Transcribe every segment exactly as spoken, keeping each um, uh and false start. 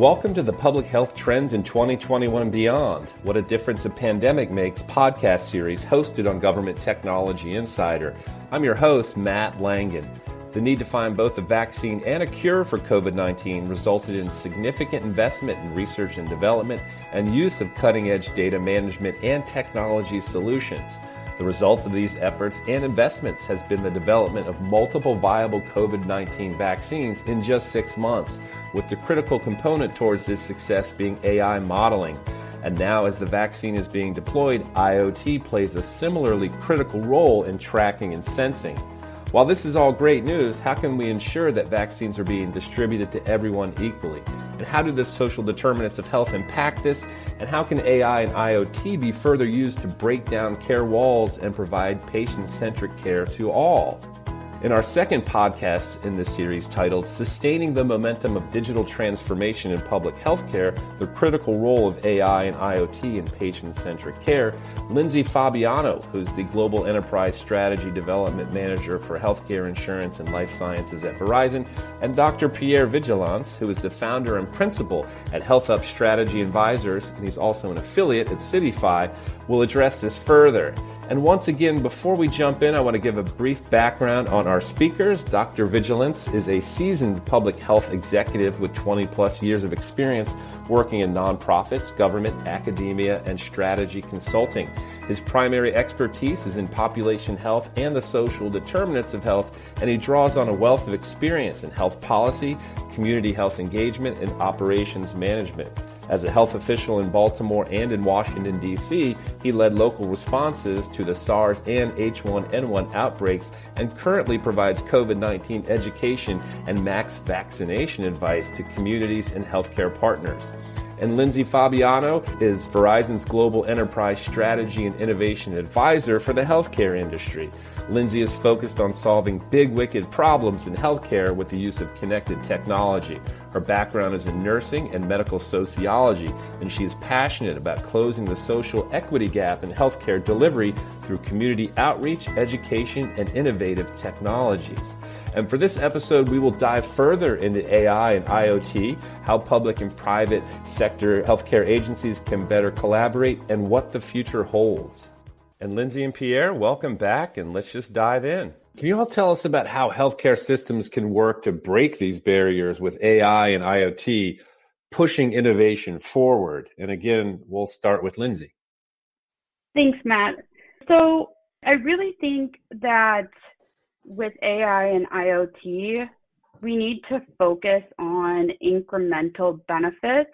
Welcome to the Public Health Trends in twenty twenty-one and Beyond, What a Difference a Pandemic Makes podcast series hosted on Government Technology Insider. I'm your host, Matt Langen. The need to find both a vaccine and a cure for covid nineteen resulted in significant investment in research and development and use of cutting-edge data management and technology solutions. The result of these efforts and investments has been the development of multiple viable covid nineteen vaccines in just six months, with the critical component towards this success being A I modeling. And now, as the vaccine is being deployed, I O T plays a similarly critical role in tracking and sensing. While this is all great news, how can we ensure that vaccines are being distributed to everyone equally? And how do the social determinants of health impact this? And how can A I and I O T be further used to break down care walls and provide patient-centric care to all? In our second podcast in this series titled Sustaining the Momentum of Digital Transformation in Public Healthcare, the Critical Role of A I and I O T in Patient-Centric Care, Lindsay Fabiano, who's the Global Enterprise Strategy Development Manager for Healthcare Insurance and Life Sciences at Verizon, and Doctor Pierre Vigilance, who is the founder and principal at HealthUp Strategy Advisors, and he's also an affiliate at CityFi, will address this further. And once again, before we jump in, I want to give a brief background on our speakers. Doctor Vigilance is a seasoned public health executive with twenty plus years of experience working in nonprofits, government, academia, and strategy consulting. His primary expertise is in population health and the social determinants of health, and he draws on a wealth of experience in health policy, community health engagement, and operations management. As a health official in Baltimore and in Washington, D C, he led local responses to the SARS and H one N one outbreaks and currently provides covid nineteen education and mass vaccination advice to communities and healthcare partners. And Lindsay Fabiano is Verizon's Global Enterprise Strategy and Innovation Advisor for the healthcare industry. Lindsay is focused on solving big, wicked problems in healthcare with the use of connected technology. Her background is in nursing and medical sociology, and she is passionate about closing the social equity gap in healthcare delivery through community outreach, education, and innovative technologies. And for this episode, we will dive further into A I and I O T, how public and private sector healthcare agencies can better collaborate, and what the future holds. And Lindsay and Pierre, welcome back, and let's just dive in. Can you all tell us about how healthcare systems can work to break these barriers with A I and I O T, pushing innovation forward? And again, we'll start with Lindsay. Thanks, Matt. So I really think that with A I and I O T, we need to focus on incremental benefits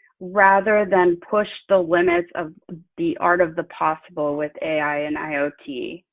rather than push the limits of the art of the possible with A I and I O T.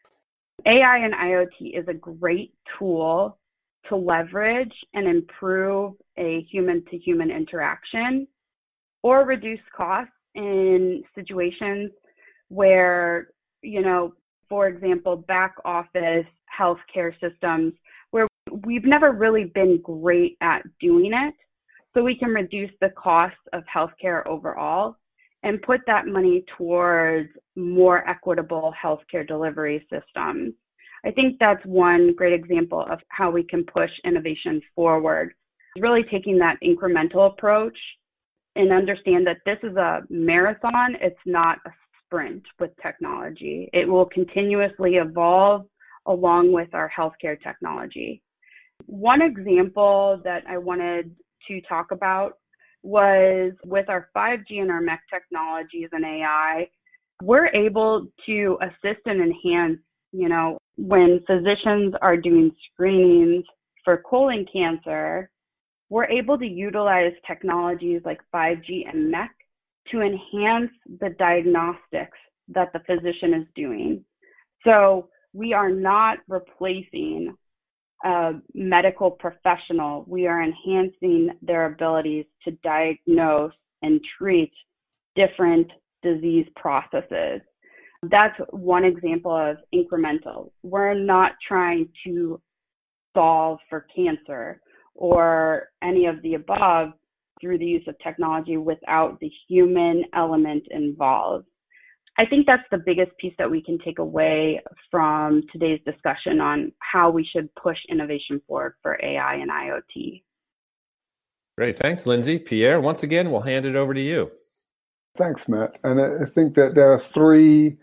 A I and I O T is a great tool to leverage and improve a human-to-human interaction or reduce costs in situations where, you know, for example, back office healthcare systems where we've never really been great at doing it. So we can reduce the cost of healthcare overall and put that money towards more equitable healthcare delivery systems. I think that's one great example of how we can push innovation forward, really taking that incremental approach and understand that this is a marathon, it's not a sprint with technology. It will continuously evolve along with our healthcare technology. One example that I wanted to talk about was with our five G and our M E C technologies and A I, we're able to assist and enhance, you know, when physicians are doing screenings for colon cancer, we're able to utilize technologies like five G and M E C to enhance the diagnostics that the physician is doing. So we are not replacing a medical professional. We are enhancing their abilities to diagnose and treat different disease processes. That's one example of incremental. We're not trying to solve for cancer or any of the above through the use of technology without the human element involved. I think that's the biggest piece that we can take away from today's discussion on how we should push innovation forward for A I and I O T. Great. Thanks, Lindsay. Pierre, once again, we'll hand it over to you. Thanks, Matt. And I think that there are three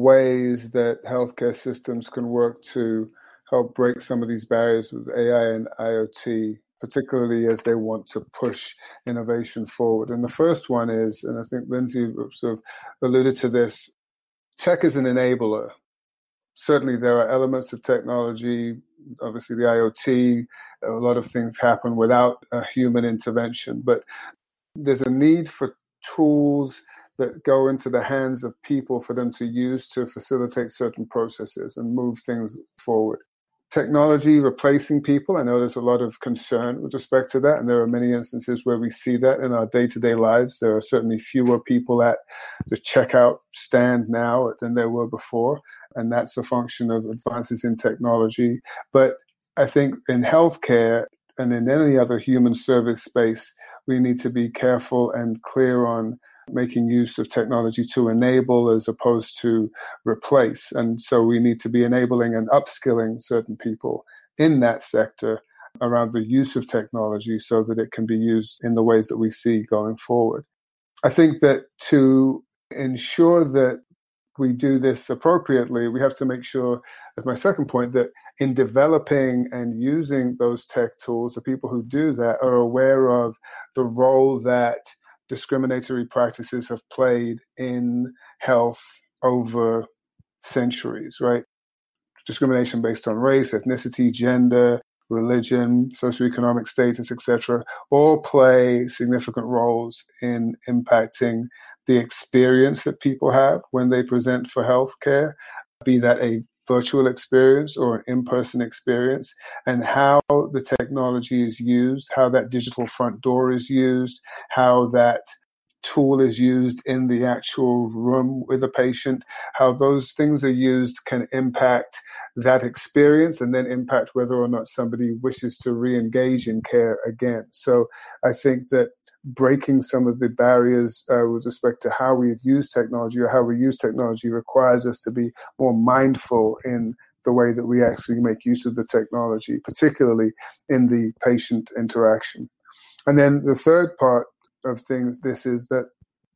ways that healthcare systems can work to help break some of these barriers with A I and IoT, particularly as they want to push innovation forward. And the first one is, and I think Lindsay sort of alluded to this, tech is an enabler. Certainly there are elements of technology, obviously the IoT, a lot of things happen without a human intervention, but there's a need for tools that go into the hands of people for them to use to facilitate certain processes and move things forward. Technology replacing people, I know there's a lot of concern with respect to that, and there are many instances where we see that in our day-to-day lives. There are certainly fewer people at the checkout stand now than there were before, and that's a function of advances in technology. But I think in healthcare and in any other human service space, we need to be careful and clear on making use of technology to enable as opposed to replace. And so we need to be enabling and upskilling certain people in that sector around the use of technology so that it can be used in the ways that we see going forward. I think that to ensure that we do this appropriately, we have to make sure, as my second point, that in developing and using those tech tools, the people who do that are aware of the role that discriminatory practices have played in health over centuries, right? Discrimination based on race, ethnicity, gender, religion, socioeconomic status, et cetera, all play significant roles in impacting the experience that people have when they present for healthcare, be that a virtual experience or an in-person experience, and how the technology is used, how that digital front door is used, how that tool is used in the actual room with a patient, how those things are used can impact that experience and then impact whether or not somebody wishes to re-engage in care again. So I think that breaking some of the barriers uh, with respect to how we use technology or how we use technology requires us to be more mindful in the way that we actually make use of the technology, particularly in the patient interaction. And then the third part of things, this is that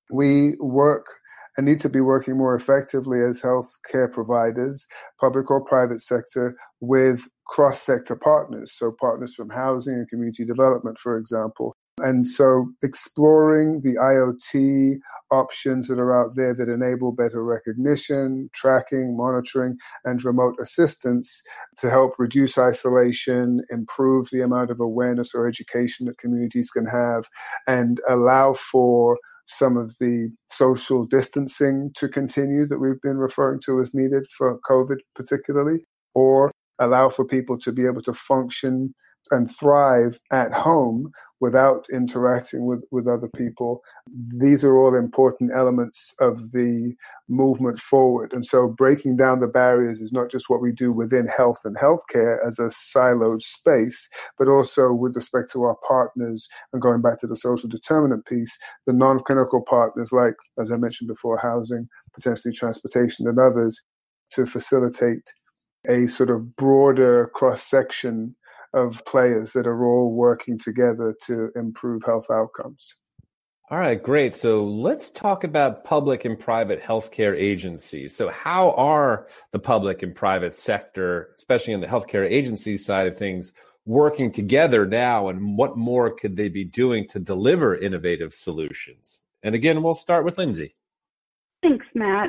we work and need to be working more effectively as healthcare providers, public or private sector, with cross-sector partners, so partners from housing and community development, for example. And so exploring the IoT options that are out there that enable better recognition, tracking, monitoring, and remote assistance to help reduce isolation, improve the amount of awareness or education that communities can have, and allow for some of the social distancing to continue that we've been referring to as needed for COVID particularly, or allow for people to be able to function and thrive at home without interacting with, with other people. These are all important elements of the movement forward. And so breaking down the barriers is not just what we do within health and healthcare as a siloed space, but also with respect to our partners, and going back to the social determinant piece, the non-clinical partners like, as I mentioned before, housing, potentially transportation and others, to facilitate a sort of broader cross-section of players that are all working together to improve health outcomes. All right, great. So let's talk about public and private healthcare agencies. So how are the public and private sector, especially on the healthcare agency side of things, working together now, and what more could they be doing to deliver innovative solutions? And again, we'll start with Lindsay. Thanks, Matt.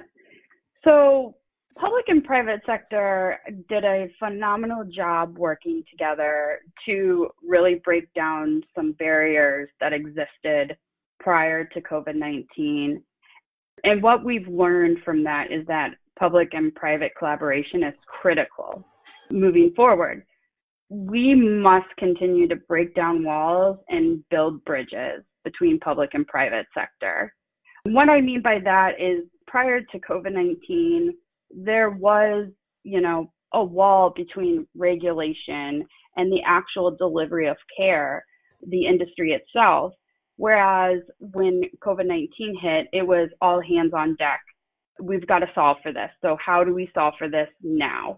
So public and private sector did a phenomenal job working together to really break down some barriers that existed prior to COVID nineteen. And what we've learned from that is that public and private collaboration is critical moving forward. We must continue to break down walls and build bridges between public and private sector. What I mean by that is prior to COVID nineteen, there was, you know, a wall between regulation and the actual delivery of care, the industry itself. Whereas when COVID nineteen hit, it was all hands on deck. We've got to solve for this. So how do we solve for this now?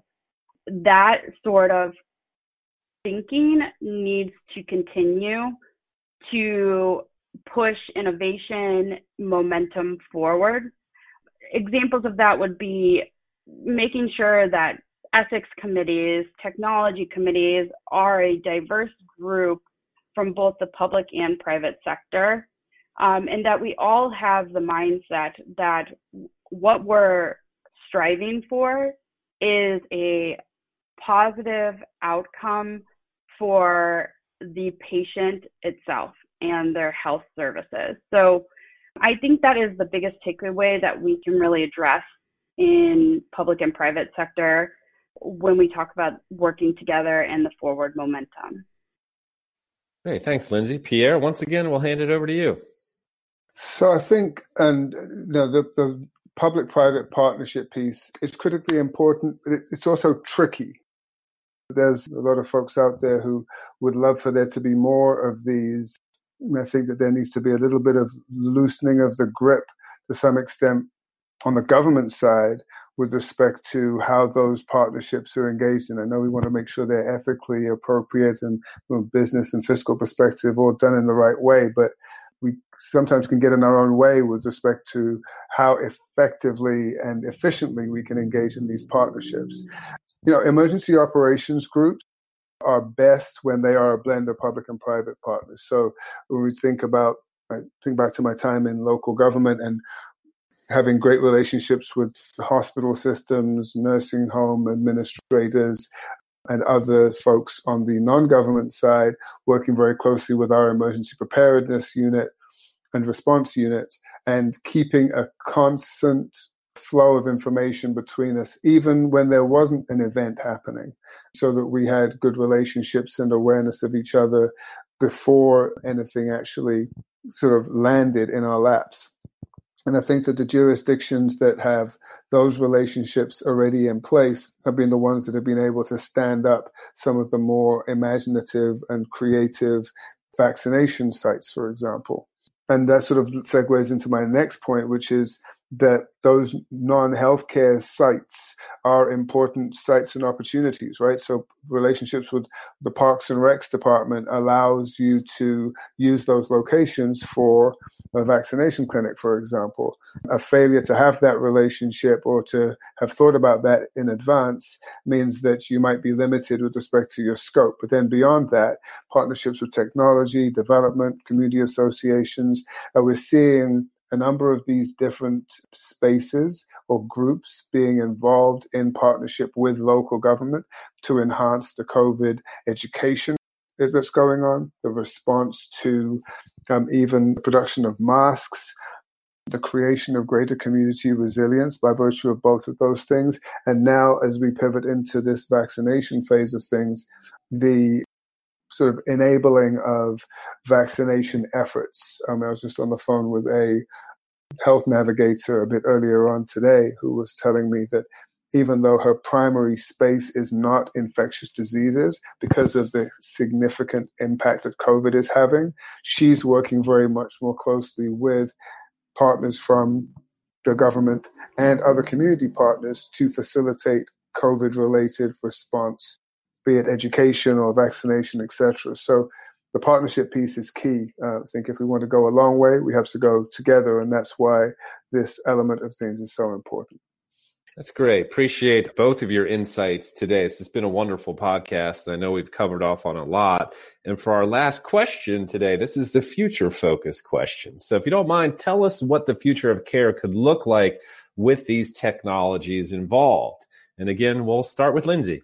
That sort of thinking needs to continue to push innovation momentum forward. Examples of that would be making sure that ethics committees, technology committees are a diverse group from both the public and private sector, um, and that we all have the mindset that what we're striving for is a positive outcome for the patient itself and their health services. So I think that is the biggest takeaway that we can really address in public and private sector when we talk about working together and the forward momentum. Great. Thanks, Lindsay. Pierre, once again, we'll hand it over to you. So I think, and you know, the, the public-private partnership piece is critically important, but it's also tricky. There's a lot of folks out there who would love for there to be more of these. And I think that there needs to be a little bit of loosening of the grip to some extent on the government side with respect to how those partnerships are engaged in. I know we want to make sure they're ethically appropriate and from a business and fiscal perspective all done in the right way, but we sometimes can get in our own way with respect to how effectively and efficiently we can engage in these partnerships. You know, emergency operations groups are best when they are a blend of public and private partners. So when we think about, I think back to my time in local government and having great relationships with hospital systems, nursing home administrators, and other folks on the non-government side, working very closely with our emergency preparedness unit and response units, and keeping a constant flow of information between us, even when there wasn't an event happening, so that we had good relationships and awareness of each other before anything actually sort of landed in our laps. And I think that the jurisdictions that have those relationships already in place have been the ones that have been able to stand up some of the more imaginative and creative vaccination sites, for example. And that sort of segues into my next point, which is that those non-healthcare sites are important sites and opportunities, right? So relationships with the Parks and Recs department allows you to use those locations for a vaccination clinic, for example. A failure to have that relationship or to have thought about that in advance means that you might be limited with respect to your scope. But then beyond that, partnerships with technology, development, community associations, uh, we're seeing a number of these different spaces or groups being involved in partnership with local government to enhance the COVID education that's going on, the response to um, even production of masks, the creation of greater community resilience by virtue of both of those things. And now, as we pivot into this vaccination phase of things, the sort of enabling of vaccination efforts. Um, I was just on the phone with a health navigator a bit earlier on today who was telling me that even though her primary space is not infectious diseases, because of the significant impact that COVID is having, she's working very much more closely with partners from the government and other community partners to facilitate COVID-related response, be it education or vaccination, et cetera. So the partnership piece is key. Uh, I think if we want to go a long way, we have to go together, and that's why this element of things is so important. That's great. Appreciate both of your insights today. This has been a wonderful podcast. I know we've covered off on a lot. And for our last question today, this is the future focus question. So if you don't mind, tell us what the future of care could look like with these technologies involved. And again, we'll start with Lindsay.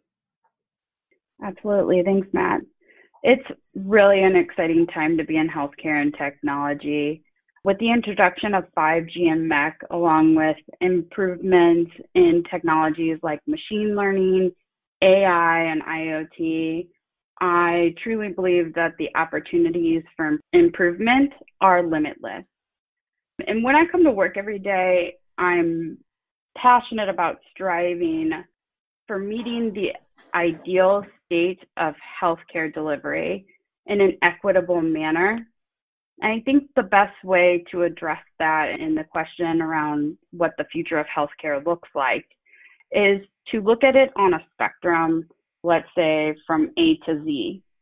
Absolutely. Thanks, Matt. It's really an exciting time to be in healthcare and technology. With the introduction of five G and M E C, along with improvements in technologies like machine learning, A I, and IoT, I truly believe that the opportunities for improvement are limitless. And when I come to work every day, I'm passionate about striving for meeting the ideal state of healthcare delivery in an equitable manner. And I think the best way to address that in the question around what the future of healthcare looks like is to look at it on a spectrum, let's say from A to Z.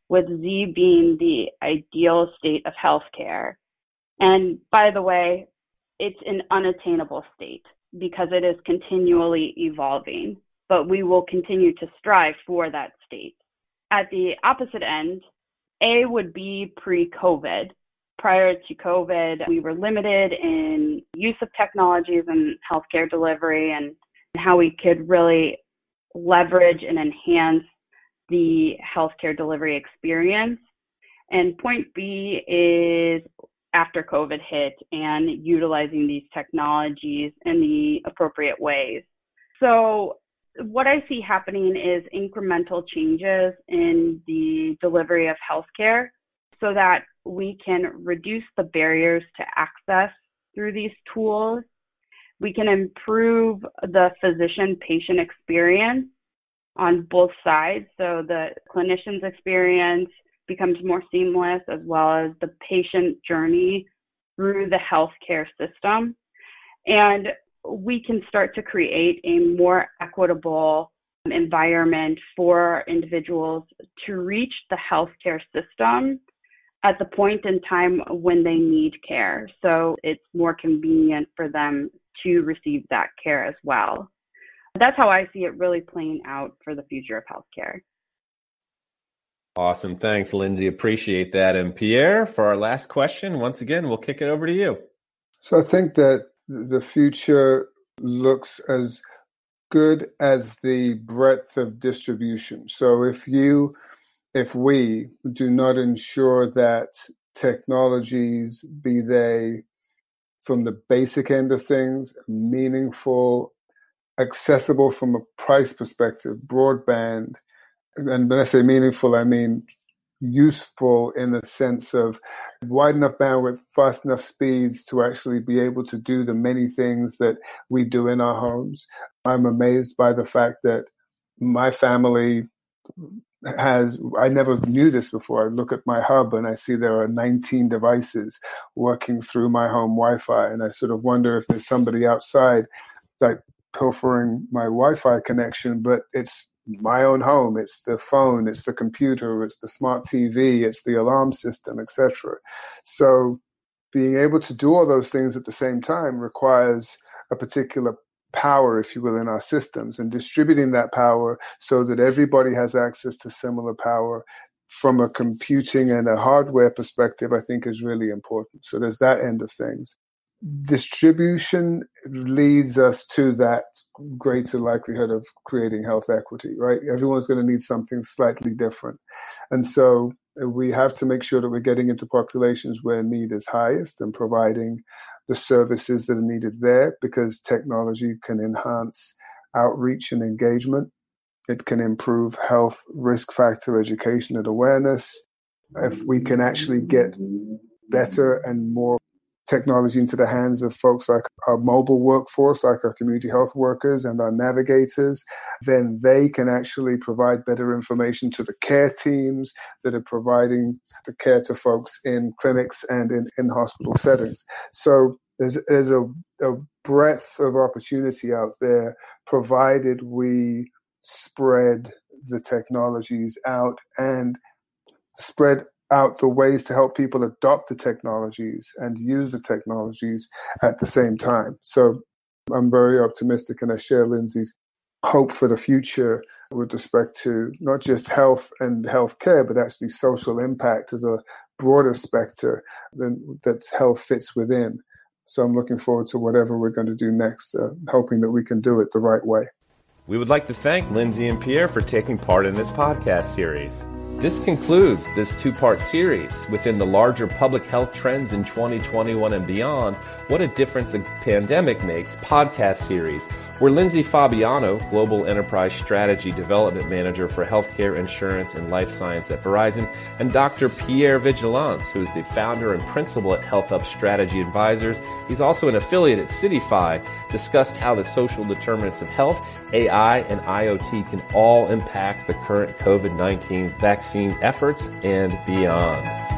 with Z being the ideal state of healthcare. And by the way, it's an unattainable state because it is continually evolving, but we will continue to strive for that state. At the opposite end, A would be pre-COVID. Prior to COVID, we were limited in use of technologies and healthcare delivery and how we could really leverage and enhance the healthcare delivery experience. And point B is after COVID hit and utilizing these technologies in the appropriate ways. So what I see happening is incremental changes in the delivery of healthcare so that we can reduce the barriers to access through these tools. We can improve the physician-patient experience on both sides. So the clinician's experience becomes more seamless, as well as the patient journey through the healthcare system. And we can start to create a more equitable environment for individuals to reach the healthcare system at the point in time when they need care. So it's more convenient for them to receive that care as well. That's how I see it really playing out for the future of healthcare. Awesome. Thanks, Lindsay. Appreciate that. And Pierre, for our last question, once again, we'll kick it over to you. So I think that the future looks as good as the breadth of distribution. So if you, if we do not ensure that technologies, be they from the basic end of things, meaningful, accessible from a price perspective, broadband, and when I say meaningful, I mean useful in the sense of wide enough bandwidth, fast enough speeds to actually be able to do the many things that we do in our homes. I'm amazed by the fact that my family has, I never knew this before. I look at my hub and I see there are nineteen devices working through my home Wi-Fi. And I sort of wonder if there's somebody outside like pilfering my Wi-Fi connection, but it's my own home. It's the phone, it's the computer, it's the smart T V, it's the alarm system, et cetera. So being able to do all those things at the same time requires a particular power, if you will, in our systems, and distributing that power so that everybody has access to similar power from a computing and a hardware perspective, I think is really important. So there's that end of things. Distribution leads us to that greater likelihood of creating health equity, right? Everyone's going to need something slightly different. And so we have to make sure that we're getting into populations where need is highest and providing the services that are needed there, because technology can enhance outreach and engagement. It can improve health risk factor education and awareness. If we can actually get better and more technology into the hands of folks like our mobile workforce, like our community health workers and our navigators, then they can actually provide better information to the care teams that are providing the care to folks in clinics and in, in hospital settings. So there's, there's a, a breadth of opportunity out there, provided we spread the technologies out and spread out the ways to help people adopt the technologies and use the technologies at the same time. So I'm very optimistic, and I share Lindsay's hope for the future with respect to not just health and healthcare, but actually social impact as a broader spectrum than that health fits within. So I'm looking forward to whatever we're going to do next, uh, hoping that we can do it the right way. We would like to thank Lindsay and Pierre for taking part in this podcast series. This concludes this two-part series within the larger public health trends in twenty twenty-one and beyond, What a Difference a Pandemic Makes podcast series, where Lindsay Fabiano, Global Enterprise Strategy Development Manager for Healthcare, Insurance, and Life Science at Verizon, and Doctor Pierre Vigilance, who is the founder and principal at HealthUp Strategy Advisors. He's also an affiliate at CityFi, discussed how the social determinants of health, A I, and I O T can all impact the current COVID nineteen vaccine efforts and beyond.